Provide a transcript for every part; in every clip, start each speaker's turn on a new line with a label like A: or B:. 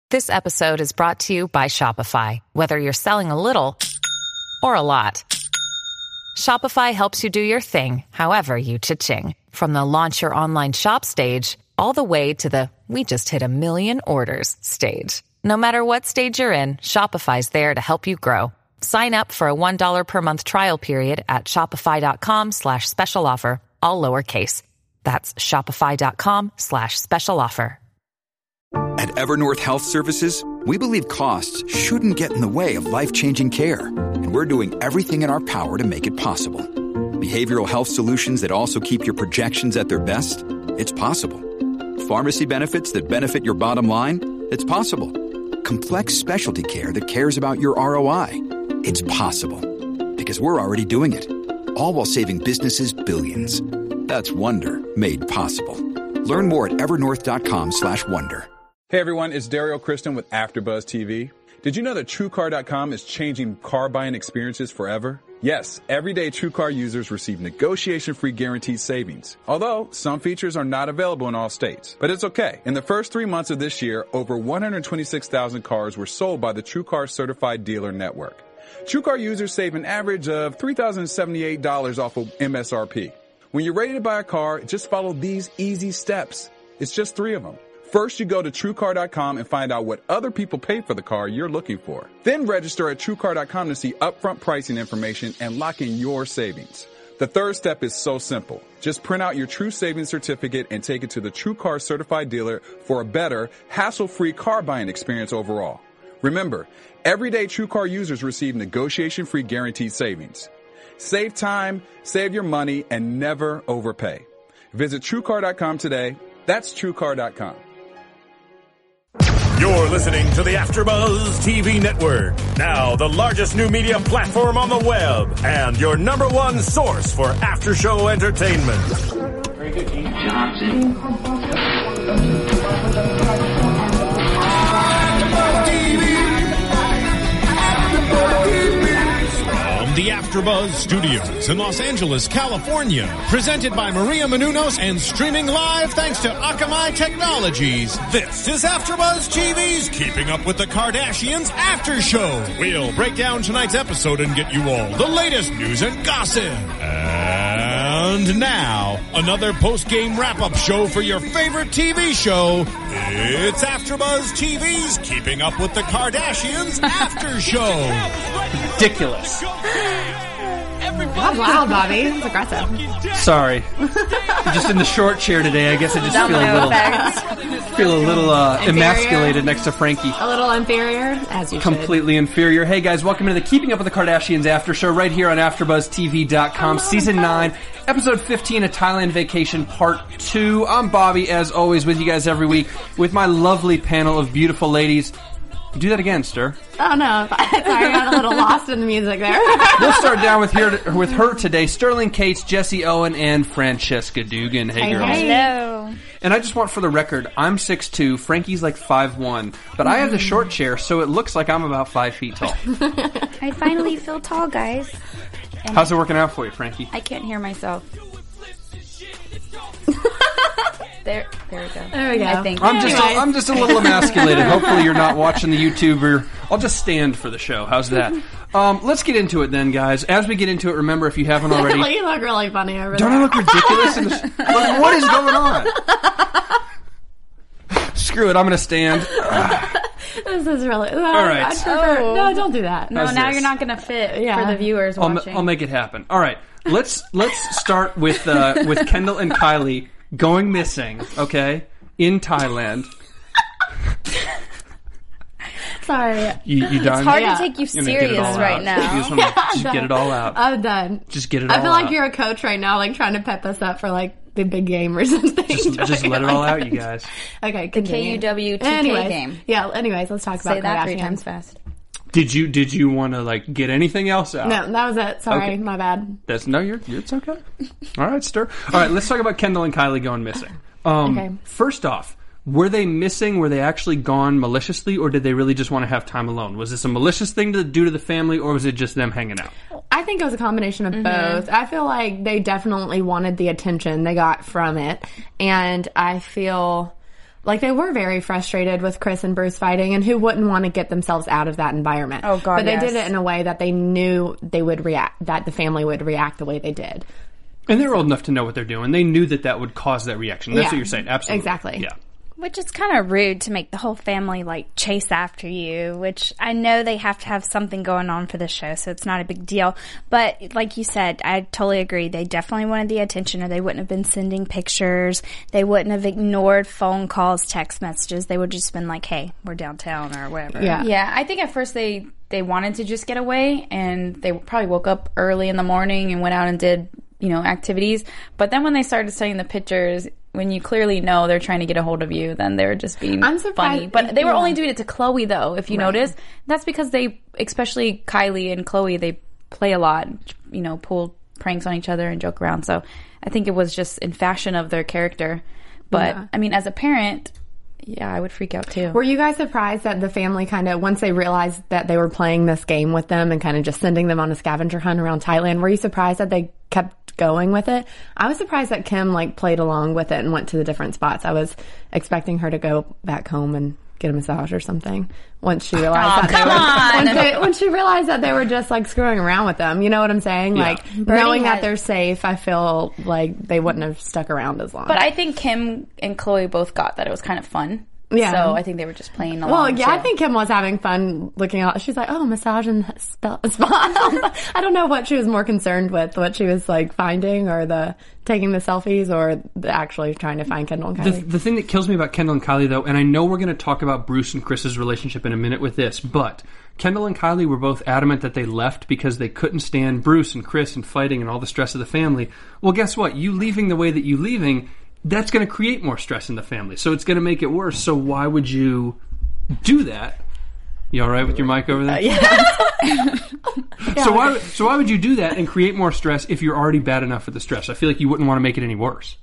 A: This episode is brought to you by Shopify. Whether you're selling a little or a lot, Shopify helps you do your thing, however you cha-ching. From the launch your online shop stage, all the way to the we just hit 1 million orders stage. No matter what stage you're in, Shopify's there to help you grow. Sign up for a $1 per month trial period at shopify.com/special offer, all lowercase. That's shopify.com/special offer.
B: At Evernorth Health Services, we believe costs shouldn't get in the way of life-changing care, and we're doing everything in our power to make it possible. Behavioral health solutions that also keep your projections at their best? It's possible. Pharmacy benefits that benefit your bottom line? It's possible. Complex specialty care that cares about your ROI? It's possible. Because we're already doing it. All while saving businesses billions. That's Wonder made possible. Learn more at evernorth.com/wonder.
C: Hey everyone, it's Dario Kristen with AfterBuzz TV. Did you know that TrueCar.com is changing car buying experiences forever? Yes, everyday TrueCar users receive negotiation-free guaranteed savings. Although, some features are not available in all states. But it's okay. In the first 3 months of this year, over 126,000 cars were sold by the TrueCar Certified Dealer Network. TrueCar users save an average of $3,078 off of MSRP. When you're ready to buy a car, just follow these easy steps. It's just 3 of them. First, you go to TrueCar.com and find out what other people paid for the car you're looking for. Then register at TrueCar.com to see upfront pricing information and lock in your savings. The third step is so simple. Just print out your True Savings Certificate and take it to the TrueCar Certified Dealer for a better, hassle-free car buying experience overall. Remember, everyday TrueCar users receive negotiation-free guaranteed savings. Save time, save your money, and never overpay. Visit TrueCar.com today. That's TrueCar.com.
D: You're listening to the AfterBuzz TV Network, now the largest new media platform on the web, and your number one source for after-show entertainment.
E: Very good, Keith Johnson.
F: The AfterBuzz Studios in Los Angeles, California. Presented by Maria Menounos and streaming live thanks to Akamai Technologies. This is AfterBuzz TV's Keeping Up with the Kardashians After Show. We'll break down tonight's episode and get you all the latest news and gossip. And now, another post-game wrap-up show for your favorite TV show. It's AfterBuzz TV's Keeping Up with the Kardashians After Show.
G: Ridiculous.
H: Wow, Bobby. That's aggressive.
G: Sorry. Just in the short chair today, I guess I just feel a little emasculated next to Frankie.
H: A little inferior, as you
G: Completely inferior. Hey guys, welcome to the Keeping Up with the Kardashians After Show right here on AfterBuzzTV.com. Season 9, Episode 15, A Thailand Vacation Part 2. I'm Bobby, as always, with you guys every week with my lovely panel of beautiful ladies. Do that again, Stir.
H: Oh, no. Sorry, I got a little lost in the music there.
G: We'll start down with her today. Sterling Cates, Jesse Owen, and Francesca Dugan. Hey, girls.
I: Hello.
G: And I just want for the record, I'm 6'2", Frankie's like 5'1", but I have the short chair, so it looks like I'm about 5 feet tall.
I: I finally feel tall, guys. And
G: how's it working out for you, Frankie?
I: I can't hear myself. There we go.
H: There we go.
I: I think.
G: I'm just a little emasculated. Hopefully you're not watching the YouTube, or I'll just stand for the show. How's that? Let's get into it then, guys. As we get into it, remember, if you haven't already...
H: You look really funny over
G: Don't
H: there.
G: I look ridiculous? Look, what is going on? Screw it, I'm going to stand.
H: This is really...
G: All right.
H: No, don't do that.
I: No, now you're not going to fit for the viewers watching.
G: I'll make it happen. All right. Let's start with Kendall and Kylie going missing, okay, in Thailand.
H: Sorry.
G: You done?
I: It's hard to take you serious right now.
G: Just get it all out.
H: I'm done.
G: Just get it all out.
H: I feel like you're a coach right now, like trying to pep us up for like the big game or something.
G: Just let it all out, you guys.
H: Okay,
I: the KUW 2K game.
H: Yeah, anyways, let's talk about
I: Say that 3
H: Kardashians.
I: times fast.
G: Did you want to like get anything else out?
H: No, that was it. Sorry,
G: Okay.
H: my bad.
G: It's okay. All right, Stir. All right, let's talk about Kendall and Kylie going missing.
H: Okay.
G: First off, were they missing? Were they actually gone maliciously, or did they really just want to have time alone? Was this a malicious thing to do to the family, or was it just them hanging out?
H: I think it was a combination of both. I feel like they definitely wanted the attention they got from it, and I feel Like, they were very frustrated with Chris and Bruce fighting, and who wouldn't want to get themselves out of that environment?
J: Oh, God,
H: But they
J: yes.
H: did it in a way that they knew they would react, that the family would react the way they did.
G: And they're old enough to know what they're doing. They knew that would cause that reaction. That's
H: Yeah.
G: what you're saying. Absolutely.
H: Exactly.
G: Yeah.
I: Which is kind of rude to make the whole family, like, chase after you, which I know they have to have something going on for the show, so it's not a big deal. But like you said, I totally agree. They definitely wanted the attention, or they wouldn't have been sending pictures. They wouldn't have ignored phone calls, text messages. They would have just been like, hey, we're downtown or whatever.
H: Yeah.
J: Yeah, I think at first they wanted to just get away, and they probably woke up early in the morning and went out and did, activities. But then when they started sending the pictures, when you clearly know they're trying to get a hold of you, then they were just being
H: I'm surprised-
J: funny. But they were
H: yeah.
J: only doing it to Chloe, though, if you notice. That's because they, especially Kylie and Chloe, they play a lot, pull pranks on each other and joke around. So I think it was just in fashion of their character. But, I mean, as a parent, yeah, I would freak out, too.
H: Were you guys surprised that the family kind of, once they realized that they were playing this game with them and kind of just sending them on a scavenger hunt around Thailand, were you surprised that they kept going with it? I was surprised that Kim, played along with it and went to the different spots. I was expecting her to go back home and get a massage or something once she realized once she realized that they were just screwing around with them. You know what I'm saying?
G: Yeah.
H: Knowing that they're safe, I feel like they wouldn't have stuck around as long.
J: But I think Kim and Chloe both got that it was kind of fun.
H: Yeah.
J: So I think they were just playing along.
H: Well, yeah,
J: too.
H: I think Kim was having fun looking out. She's like, oh, massage and spa. I don't know what she was more concerned with, what she was finding, or the taking the selfies, or the actually trying to find Kendall and Kylie.
G: The thing that kills me about Kendall and Kylie, though, and I know we're going to talk about Bruce and Chris's relationship in a minute with this, but Kendall and Kylie were both adamant that they left because they couldn't stand Bruce and Chris and fighting and all the stress of the family. Well, guess what? You leaving the way that you leaving, that's going to create more stress in the family. So it's going to make it worse. So why would you do that? You all right with your mic over there?
H: Yeah.
G: So why would you do that and create more stress if you're already bad enough with the stress? I feel like you wouldn't want to make it any worse.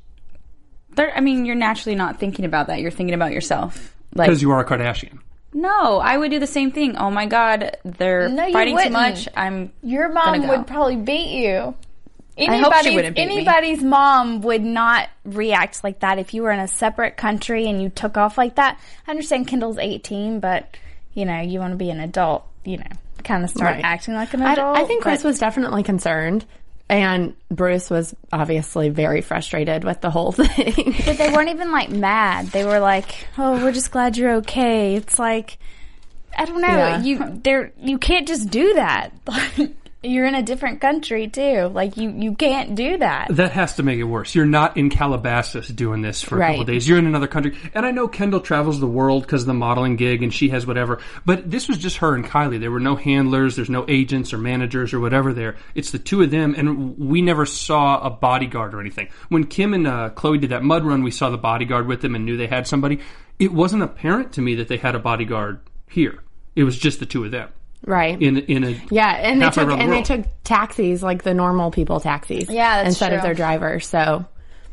J: You're naturally not thinking about that. You're thinking about yourself.
G: Because you are a Kardashian.
J: No, I would do the same thing. Oh my God, they're fighting too much.
I: Your mom
J: gonna go.
I: would probably beat you.
J: I hope she wouldn't beat me.
I: Anybody's mom would not react like that if you were in a separate country and you took off like that. I understand Kendall's 18, but you want to be an adult, kind of start acting like an adult.
H: I think Chris was definitely concerned, and Bruce was obviously very frustrated with the whole thing.
I: But they weren't even mad. They were like, "Oh, we're just glad you're okay." It's like, I don't know.
H: Yeah.
I: You can't just do that. You're in a different country too. You can't do that.
G: That has to make it worse. You're not in Calabasas doing this for a couple of days. You're in another country. And I know Kendall travels the world because of the modeling gig and she has whatever. But this was just her and Kylie. There were no handlers. There's no agents or managers or whatever there. It's the two of them. And we never saw a bodyguard or anything. When Kim and Chloe did that mud run, we saw the bodyguard with them and knew they had somebody. It wasn't apparent to me that they had a bodyguard here. It was just the two of them.
H: Right.
G: In a
H: and they took taxis, like the normal people taxis.
I: Yeah, that's
H: instead
I: true.
H: of their drivers. So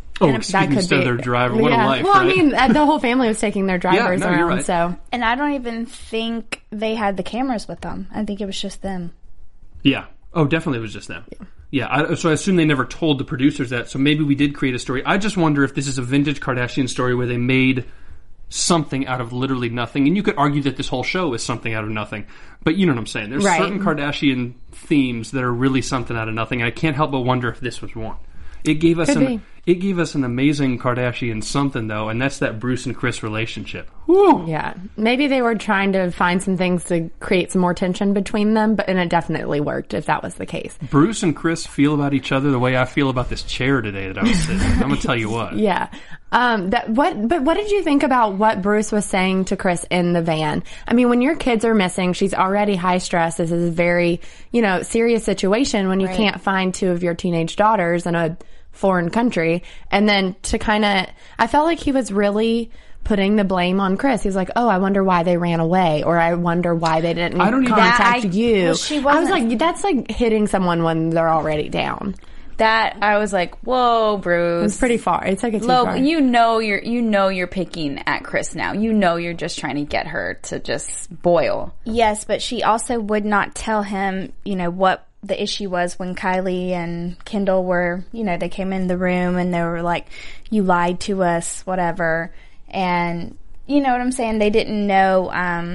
G: instead of their driver. What a life,
H: well,
G: right?
H: I mean, the whole family was taking their drivers
G: you're
H: around.
G: right.
H: So,
I: And I don't even think they had the cameras with them. I think it was just them.
G: Yeah. Oh, definitely it was just them. Yeah. So I assume they never told the producers that. So maybe we did create a story. I just wonder if this is a vintage Kardashian story where they made something out of literally nothing. And you could argue that this whole show is something out of nothing. But you know what I'm saying. There's certain Kardashian themes that are really something out of nothing. I can't help but wonder if this was one. It gave us an amazing Kardashian something, though, and that's that Bruce and Chris relationship. Woo!
H: Yeah. Maybe they were trying to find some things to create some more tension between them, and it definitely worked if that was the case.
G: Bruce and Chris feel about each other the way I feel about this chair today that I was sitting in. I'm going to tell you what.
H: Yeah. But what did you think about what Bruce was saying to Chris in the van? I mean, when your kids are missing, she's already high stress. This is a very, serious situation when you can't find two of your teenage daughters in a foreign country. And then I felt like he was really putting the blame on Chris. He was like, oh, I wonder why they ran away, or I wonder why they didn't contact you.
I: Well,
H: I was like, that's like hitting someone when they're already down.
J: That I was like, whoa, Bruce.
H: It's pretty far. It's like a too far.
J: You're picking at Chris now. You're just trying to get her to just boil.
I: Yes, but she also would not tell him, what the issue was when Kylie and Kendall were, they came in the room and they were like, you lied to us, whatever. And you know what I'm saying? They didn't know,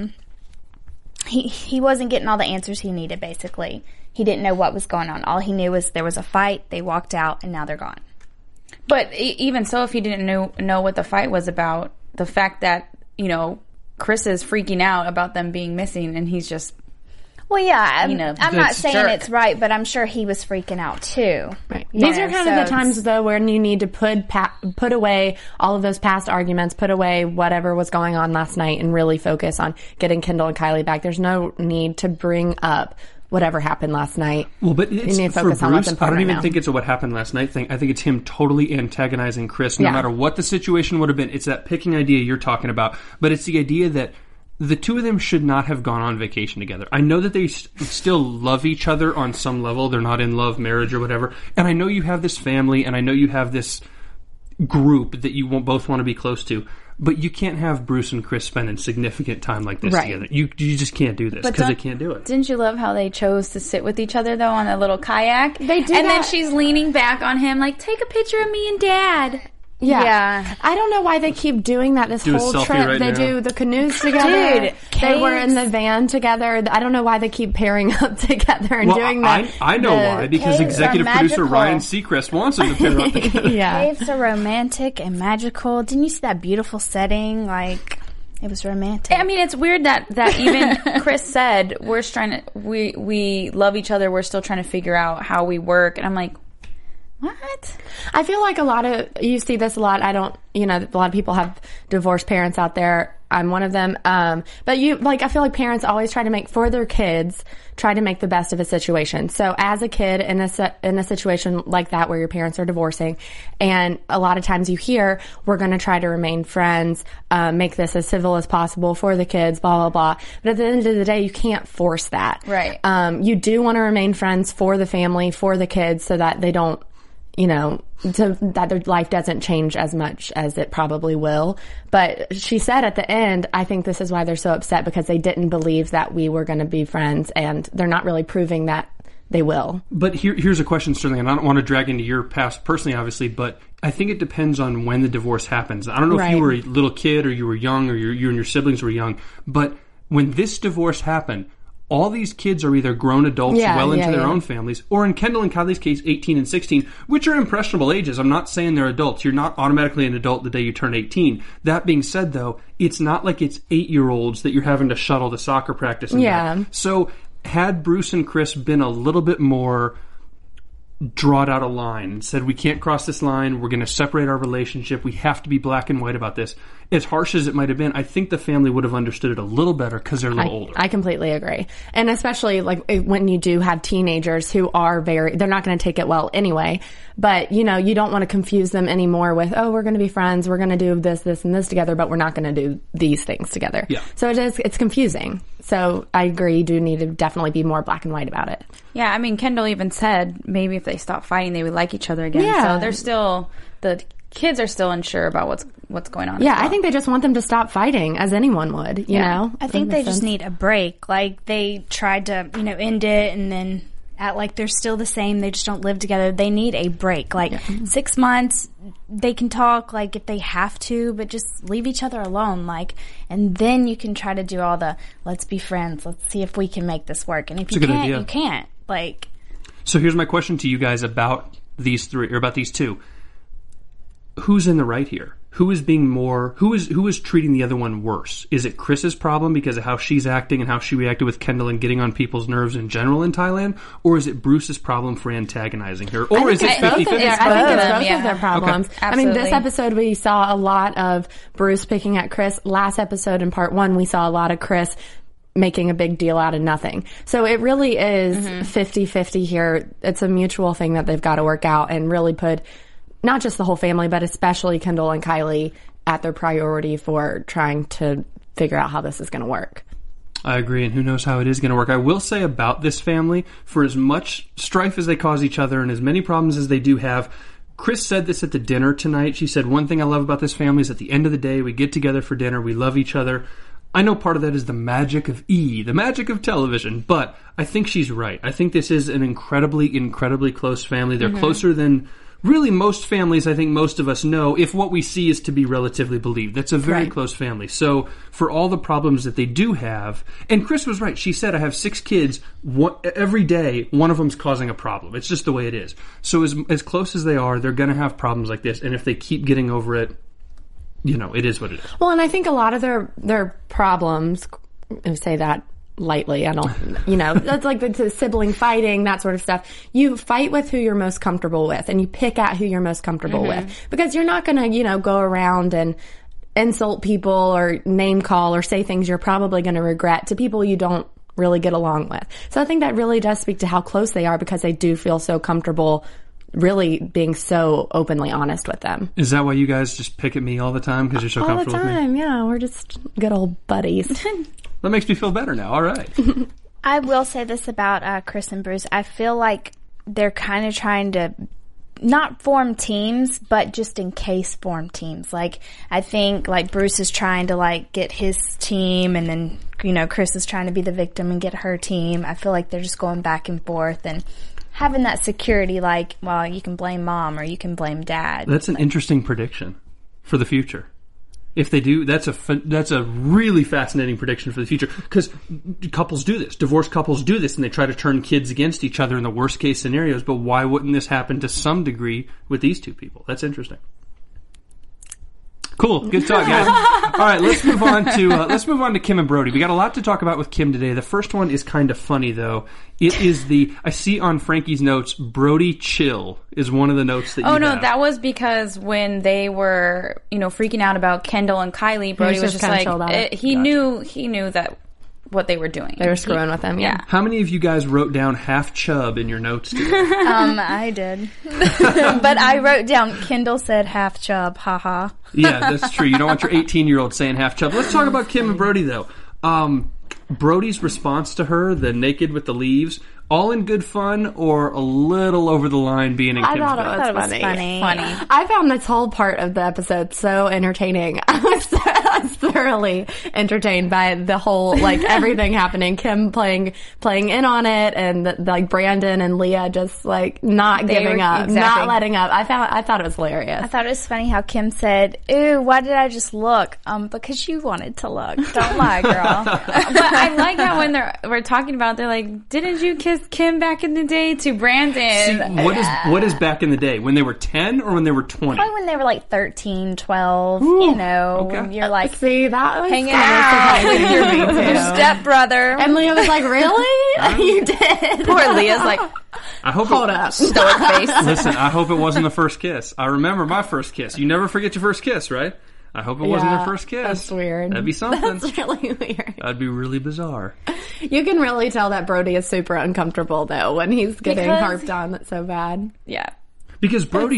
I: he wasn't getting all the answers he needed, basically. He didn't know what was going on. All he knew was there was a fight, they walked out, and now they're gone.
J: But even so, if he didn't know what the fight was about, the fact that, you know, Chris is freaking out about them being missing, and he's just...
I: Well, yeah, I'm not saying it's right, but I'm sure he was freaking out too.
H: Right. These are kind of the times, though, when you need to put away all of those past arguments, put away whatever was going on last night, and really focus on getting Kendall and Kylie back. There's no need to bring up whatever happened last night.
G: Well, but it's,
H: you need to focus
G: for
H: on what's
G: Bruce,
H: important
G: I don't even
H: right
G: think it's a what happened last night thing. I think it's him totally antagonizing Chris, no matter what the situation would have been. It's that picking idea you're talking about, but it's the idea that the two of them should not have gone on vacation together. I know that they still love each other on some level. They're not in love, marriage, or whatever. And I know you have this family, and I know you have this group that you both want to be close to. But you can't have Bruce and Chris spending significant time like this together. You just can't do this because they can't do it.
J: Didn't you love how they chose to sit with each other, though, on a little kayak?
H: They do
J: And then she's leaning back on him like, take a picture of me and Dad.
H: Yeah. I don't know why they keep doing that this whole trip. They do the canoes together.
I: Dude,
H: they were in the van together. I don't know why they keep pairing up together and doing that.
G: I know why. Because executive producer Ryan Seacrest wants them to pair up together.
I: Caves are romantic and magical. Didn't you see that beautiful setting? Like, it was romantic.
J: I mean, it's weird that even Chris said, we love each other. We're still trying to figure out how we work. And I'm like, what?
H: I feel like you see this a lot. A lot of people have divorced parents out there. I'm one of them. But I feel like parents always try to make the best of a situation. So as a kid in a situation like that where your parents are divorcing, and a lot of times you hear, we're going to try to remain friends, make this as civil as possible for the kids, blah, blah, blah. But at the end of the day, you can't force that.
J: Right.
H: You do want to remain friends for the family, for the kids, so that they don't, that their life doesn't change as much as it probably will. But she said at the end, I think this is why they're so upset, because they didn't believe that we were going to be friends, and they're not really proving that they will.
G: But here's a question, Sterling, and I don't want to drag into your past personally, obviously, but I think it depends on when the divorce happens. I don't know if you were a little kid or you were young or you and your siblings were young, but when this divorce happened, all these kids are either grown adults into their own families, or in Kendall and Kylie's case, 18 and 16, which are impressionable ages. I'm not saying they're adults. You're not automatically an adult the day you turn 18. That being said, though, it's not like it's 8-year-olds that you're having to shuttle to soccer practice. So had Bruce and Chris been a little bit more drawed out a line and said, we can't cross this line, we're going to separate our relationship, we have to be black and white about this, as harsh as it might have been, I think the family would have understood it a little better because they're a little older.
H: I completely agree. And especially when you do have teenagers who are they're not going to take it well anyway, but you don't want to confuse them anymore with, we're going to be friends, we're going to do this, this, and this together, but we're not going to do these things together. Yeah. So it's confusing. So I agree, you do need to definitely be more black and white about it.
J: Yeah, I mean, Kendall even said maybe if they stop fighting, they would like each other again.
H: Yeah.
J: So they're still, the kids are still unsure about what's going on.
H: Yeah, I think they just want them to stop fighting, as anyone would, you know?
I: I think they just need a break. Like, they tried to, end it and then act like they're still the same. They just don't live together. They need a break. 6 months, they can talk, if they have to, but just leave each other alone. And then you can try to do all the, let's be friends, let's see if we can make this work. And if you can't, you can't.
G: So here's my question to you guys about these three, or about these two. Who's in the right here? Who is treating the other one worse? Is it Chris's problem because of how she's acting and how she reacted with Kendall and getting on people's nerves in general in Thailand? Or is it Bruce's problem for antagonizing her? Or is it 50-50?
H: I think it's both of their problems. Okay. I mean, this episode we saw a lot of Bruce picking at Chris. Last episode in part 1, we saw a lot of Chris making a big deal out of nothing. So it really is 50-50 here. It's a mutual thing that they've got to work out and really put not just the whole family, but especially Kendall and Kylie at their priority for trying to figure out how this is going to work.
G: I agree, and who knows how it is going to work. I will say about this family, for as much strife as they cause each other and as many problems as they do have, Chris said this at the dinner tonight. She said, one thing I love about this family is at the end of the day, we get together for dinner, we love each other. I know part of that is the magic of the magic of television, but I think she's right. I think this is an incredibly, incredibly close family. They're closer than really most families, I think most of us know, if what we see is to be relatively believed. That's a very
H: Right.
G: close family. So for all the problems that they do have, and Chris was right. She said, I have 6 kids. Every day, one of them's causing a problem. It's just the way it is. So as close as they are, they're going to have problems like this. And if they keep getting over it, it is what it is.
H: Well, and I think a lot of their problems, I say that lightly, I don't, that's like the sibling fighting, that sort of stuff. You fight with who you're most comfortable with, and you pick at who you're most comfortable with. Because you're not going to, go around and insult people or name call or say things you're probably going to regret to people you don't really get along with. So I think that really does speak to how close they are, because they do feel so comfortable really being so openly honest with them.
G: Is that why you guys just pick at me all the time, because you're so comfortable with me?
H: All the time, yeah. We're just good old buddies.
G: That makes me feel better now. All right.
I: I will say this about Chris and Bruce. I feel like they're kind of trying to not form teams, but just in case form teams. Like, I think, like, Bruce is trying to, like, get his team, and then, Chris is trying to be the victim and get her team. I feel like they're just going back and forth and having that security, like, well, you can blame mom or you can blame dad.
G: That's an interesting prediction for the future. If they do, that's a really fascinating prediction for the future, because couples do this. Divorced couples do this, and they try to turn kids against each other in the worst case scenarios. But why wouldn't this happen to some degree with these two people? That's interesting. Cool, good talk, guys. All right, let's move on to Kim and Brody. We got a lot to talk about with Kim today. The first one is kind of funny, though. It is I see on Frankie's notes, Brody chill is one of the notes that you have.
J: Oh, no, that was because when they were, freaking out about Kendall and Kylie, Brody was just like, he knew that what they were doing.
H: They were screwing with him, yeah.
G: How many of you guys wrote down half chub in your notes today?
I: I did. But I wrote down, Kendall said half chub, haha.
G: Yeah, that's true. You don't want your 18-year-old saying half chub. Let's talk about Kim and Brody, though. Brody's response to her, the naked with the leaves, all in good fun or a little over the line being in Kim's
H: I thought it was funny. I found this whole part of the episode so entertaining. I was thoroughly entertained by the whole, everything happening. Kim playing in on it, and Brandon and Leah just not giving up, not letting up. I thought it was hilarious.
I: I thought it was funny how Kim said, "Ooh, why did I just look?" Because you wanted to look. Don't lie, girl.
J: But I like how when we're talking about it, they're like, "Didn't you kiss Kim back in the day?" to Brandon.
G: See, what is back in the day? When they were 10 or when they were 20?
I: Probably when they were 13, 12,
G: okay.
I: when you're
H: see, that was
I: hanging out with your stepbrother.
H: And Leah was like, really? You did?
J: Poor Leah's like,
H: hold up.
J: Stoic face.
G: Listen, I hope it wasn't the first kiss. I remember my first kiss. You never forget your first kiss, right? I hope it wasn't their first kiss.
H: That's weird.
G: That'd be something.
H: That's really weird.
G: That'd be really bizarre.
H: You can really tell that Brody is super uncomfortable, though, when he's getting harped on. That's so bad.
J: Yeah.
G: Because Brody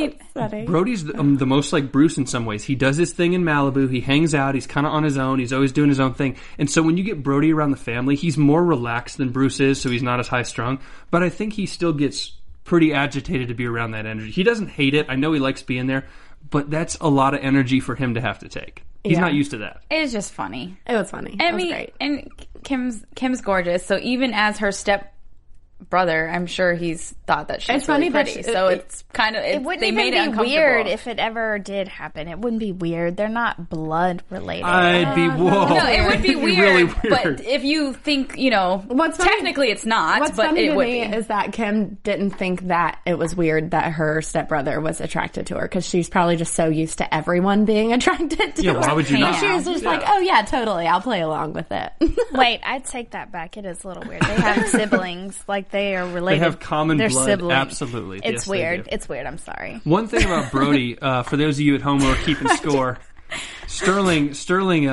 G: Brody's the most like Bruce in some ways. He does his thing in Malibu. He hangs out. He's kind of on his own. He's always doing his own thing. And so when you get Brody around the family, he's more relaxed than Bruce is, so he's not as high strung. But I think he still gets pretty agitated to be around that energy. He doesn't hate it. I know he likes being there. But that's a lot of energy for him to have to take. He's not used to that.
J: It was just funny.
H: It was funny.
J: It was great. And Kim's gorgeous. So even as her step brother, I'm sure he's thought that she's really pretty. So it's kind of
I: it wouldn't even be weird if it ever did happen. It wouldn't be weird. They're not blood related.
G: I'd be whoa.
J: No, it would be weird.
G: Really weird.
J: But if you think, technically it's not.
H: What's
J: but
H: funny
J: it
H: to
J: would
H: me
J: be.
H: is that Kim didn't think that it was weird that her stepbrother was attracted to her, because she's probably just so used to everyone being attracted to her.
G: Why would you not?
H: She was just like, oh yeah, totally. I'll play along with it.
I: Wait, I'd take that back. It is a little weird. They have siblings, they are related.
G: They have common
I: They're
G: blood.
I: siblings.
G: Absolutely.
I: It's
G: yes,
I: weird. It's weird. I'm sorry.
G: One thing about Brody, for those of you at home who are keeping score, Sterling's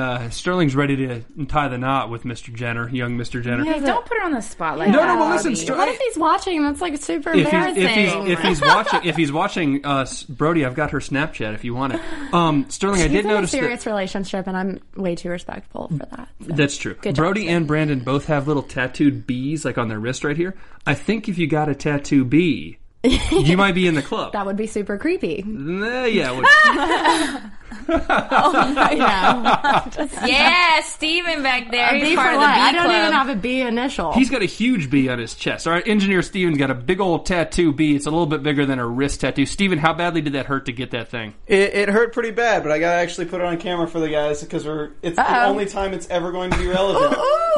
G: ready to tie the knot with Mr. Jenner, young Mr. Jenner.
J: Yeah, don't put her on the spot like that.
G: No, well, listen.
H: What if he's watching? That's super embarrassing.
G: If he's watching Brody, I've got her Snapchat if you want it. Sterling, I did notice
H: a serious relationship, and I'm way too respectful for that. So.
G: That's true. Brody and Brandon both have little tattooed bees on their wrist right here. I think if you got a tattoo bee, you might be in the club.
H: That would be super creepy.
G: Yeah, it would.
J: Yeah, Steven back there.
H: A
J: He's
H: B
J: part
H: for
J: of the
H: what?
J: B
H: I don't
J: club.
H: even have a B initial.
G: He's got a huge B on his chest. All right, engineer Steven's got a big old tattoo B. It's a little bit bigger than a wrist tattoo. Steven, how badly did that hurt to get that thing?
K: It hurt pretty bad, but I gotta actually put it on camera for the guys because it's the only time it's ever going to be relevant.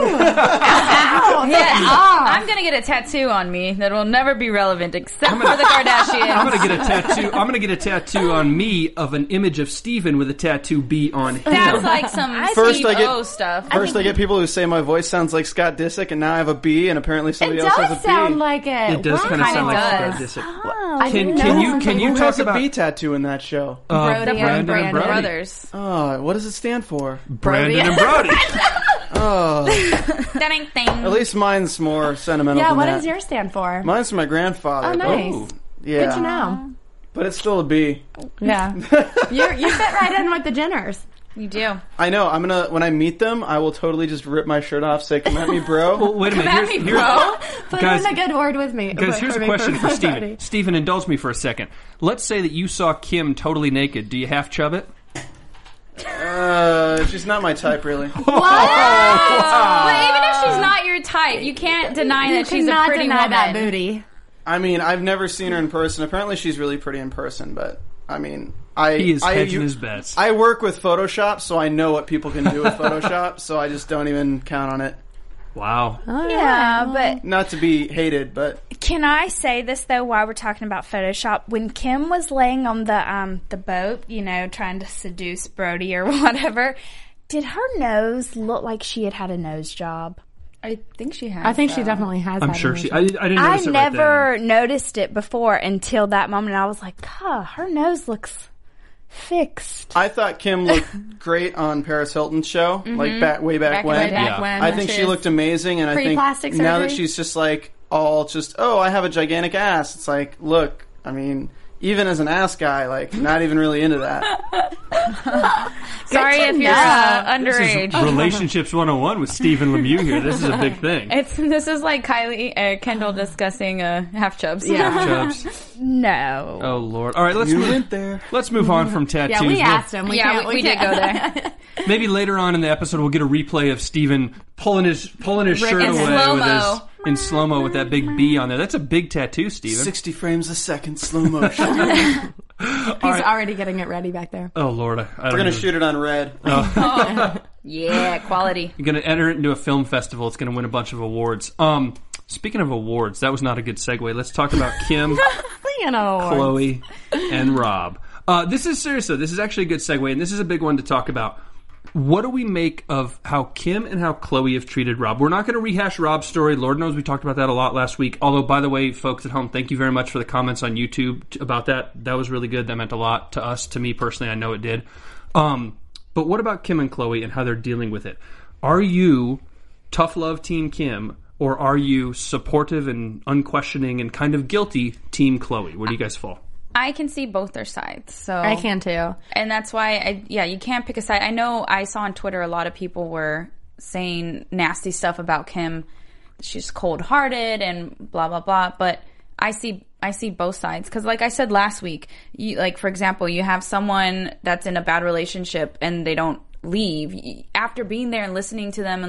J: I'm gonna get a tattoo on me that will never be relevant except for the Kardashians.
G: I'm gonna get a tattoo. I'm gonna get a tattoo on me of an image of Steven with a tattoo B on him.
J: That's like some Steve-O stuff.
K: First, I get people who say my voice sounds like Scott Disick, and now I have a B, and apparently somebody else has a B.
H: It does sound like it.
G: It does kind of sound like Scott Disick. Can you
K: who
G: talk
K: has
G: about
K: a B tattoo in that show?
J: Brody and
G: Brandon
J: Brothers.
K: Oh, what does it stand for?
G: Brandon and Brody.
K: Oh,
J: Ding.
K: at least mine's more sentimental.
H: Yeah,
K: than
H: what
K: that.
H: does yours stand for?
K: Mine's for my grandfather.
H: Oh, nice.
K: But, yeah,
H: Good to know.
K: but it's still a B.
H: Yeah. You fit right in with the Jenners.
J: You do.
K: I know. I'm gonna when I meet them, I will totally just rip my shirt off. Say, "Come at me, bro."
G: Well, wait a minute.
J: Come at me, bro.
H: Put
G: Guys-
H: in a good word with me.
G: Guys, here's a question for Steven.
H: Brody.
G: Steven, indulge me for a second. Let's say that you saw Kim totally naked. Do you half chub it?
K: She's not my type, really.
J: But even if she's not your type, you can't deny that she's a
H: cannot
J: pretty
H: deny
J: woman.
H: that booty.
K: I mean, I've never seen her in person. Apparently, she's really pretty in person, but I mean,
G: He is hedging his bets.
K: I work with Photoshop, so I know what people can do with Photoshop, so I just don't even count on it.
G: Wow.
I: Yeah, but
K: Not to be hated, but
I: can I say this though? While we're talking about Photoshop, when Kim was laying on the boat, trying to seduce Brody or whatever, did her nose look like she had a nose job?
J: I think she has.
H: I think she definitely has.
G: I'm
H: that
G: sure
H: image.
G: she. I didn't notice it right
I: never noticed it before until that moment. I was like, her nose looks fixed.
K: I thought Kim looked great on Paris Hilton's show, like way back when.
H: when.
K: I think she looked amazing, and I think
H: Pre-plastic
K: now that
H: surgery?
K: she's just like I have a gigantic ass. It's like, look, I mean, even as an ass guy, like, not even really into that.
J: Sorry if you're underage.
G: This is Relationships 101 with Stephen Lemieux here. This is a big thing.
J: This is like Kendall discussing half chubs.
G: Half chubs.
I: No.
G: Oh Lord! All right, let's move on from tattoos.
H: Yeah, we asked him.
J: We did go there.
G: Maybe later on in the episode we'll get a replay of Steven pulling his shirt
J: in
G: away
J: slow-mo.
G: in slow-mo with that big B on there. That's a big tattoo, Steven.
K: 60 frames a second, slow motion.
H: He's already getting it ready back there.
G: Oh Lord, I don't
K: We're gonna
G: even-
K: shoot it on red.
J: Yeah, quality.
G: You're gonna enter it into a film festival. It's gonna win a bunch of awards. Speaking of awards, that was not a good segue. Let's talk about Kim, Chloe, and Rob. This is serious though. This is actually a good segue, and this is a big one to talk about. What do we make of how Kim and how Chloe have treated Rob? We're not going to rehash Rob's story. Lord knows we talked about that a lot last week. Although, by the way, folks at home, thank you very much for the comments on YouTube about that. That was really good. That meant a lot to us, to me personally. I know it did. But what about Kim and Chloe and how they're dealing with it? Are you tough love Team Kim, or are you supportive and unquestioning and kind of guilty Team Chloe? Where do you guys fall?
J: I can see both their sides. So
H: I can too.
J: And that's why, you can't pick a side. I know I saw on Twitter a lot of people were saying nasty stuff about Kim. She's cold-hearted and blah, blah, blah. But I see both sides. Because like I said last week, for example, you have someone that's in a bad relationship and they don't leave. After being there and listening to them,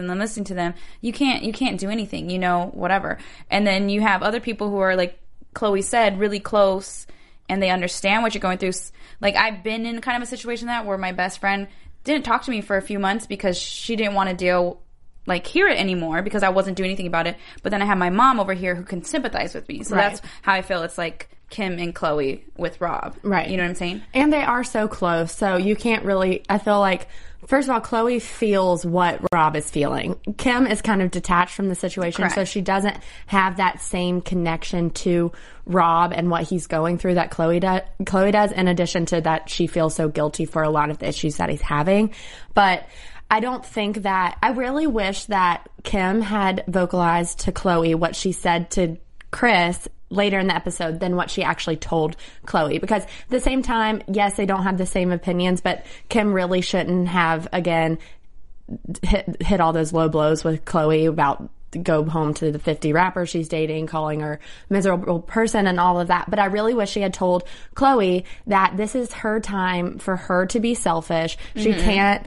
J: you can't do anything, whatever. And then you have other people who are, like Chloe said, really close, and they understand what you're going through. Like, I've been in kind of a situation where my best friend didn't talk to me for a few months because she didn't want to hear it anymore because I wasn't doing anything about it. But then I have my mom over here who can sympathize with me. So that's how I feel. It's like Kim and Chloe with Rob.
H: Right.
J: You know what I'm saying?
H: And they are so close, so you can't really, I feel like, first of all, Chloe feels what Rob is feeling. Kim is kind of detached from the situation,
J: Correct.
H: so she doesn't have that same connection to Rob and what he's going through that Chloe does, in addition to that she feels so guilty for a lot of the issues that he's having. But I don't think that, I really wish that Kim had vocalized to Chloe what she said to Chris later in the episode than what she actually told Chloe. Because at the same time, yes, they don't have the same opinions, but Kim really shouldn't have, again, hit all those low blows with Chloe about go home to the 50 rapper she's dating, calling her miserable person and all of that. But I really wish she had told Khloe that this is her time for her to be selfish. She can't,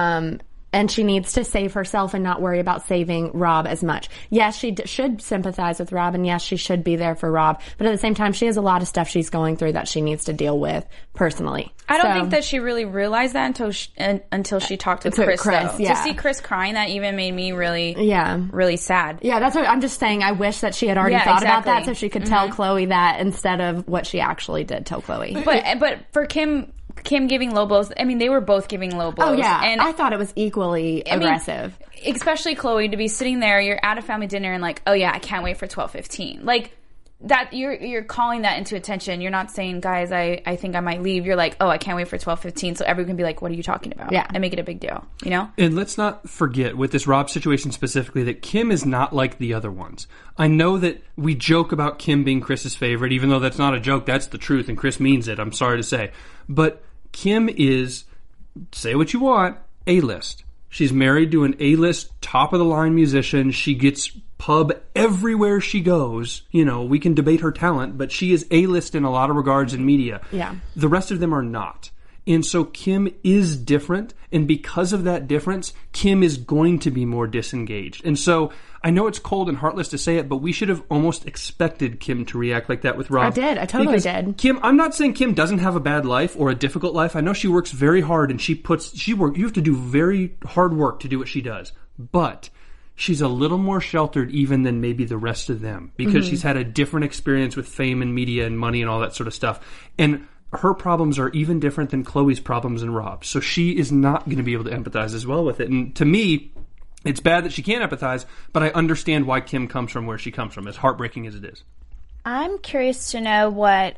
H: and she needs to save herself and not worry about saving Rob as much. Yes, she should sympathize with Rob, and yes, she should be there for Rob. But at the same time, she has a lot of stuff she's going through that she needs to deal with personally.
J: I don't think that she really realized that until she talked with Chris.
H: Yeah.
J: To see Chris crying, that even made me really sad.
H: Yeah, that's what I'm just saying. I wish that she had already thought about that so she could tell Khloe that instead of what she actually did tell Khloe.
J: But for Kim giving low blows, I mean, they were both giving low blows.
H: Oh, yeah.
J: And
H: I thought it was equally aggressive.
J: Especially Khloe, to be sitting there, you're at a family dinner and like, oh yeah, I can't wait for 12:15. Like, that you're calling that into attention. You're not saying, guys, I think I might leave. You're like, oh, I can't wait for 12:15. So everyone can be like, what are you talking about?
H: Yeah.
J: And make it a big deal, you know?
G: And let's not forget, with this Rob situation specifically, that Kim is not like the other ones. I know that we joke about Kim being Chris's favorite, even though that's not a joke. That's the truth, and Chris means it. I'm sorry to say. But Kim is, say what you want, A-list. She's married to an A-list, top-of-the-line musician. She gets pub everywhere she goes. You know, we can debate her talent, but she is A-list in a lot of regards in media.
H: Yeah.
G: The rest of them are not. And so Kim is different, and because of that difference, Kim is going to be more disengaged. And so I know it's cold and heartless to say it, but we should have almost expected Kim to react like that with Rob.
H: I did. I totally did.
G: Kim, I'm not saying Kim doesn't have a bad life or a difficult life. I know she works very hard, and you have to do very hard work to do what she does. But she's a little more sheltered even than maybe the rest of them, because she's had a different experience with fame and media and money and all that sort of stuff. And her problems are even different than Khloe's problems and Rob's. So she is not going to be able to empathize as well with it. And to me, it's bad that she can't empathize, but I understand why Kim comes from where she comes from, as heartbreaking as it is.
I: I'm curious to know what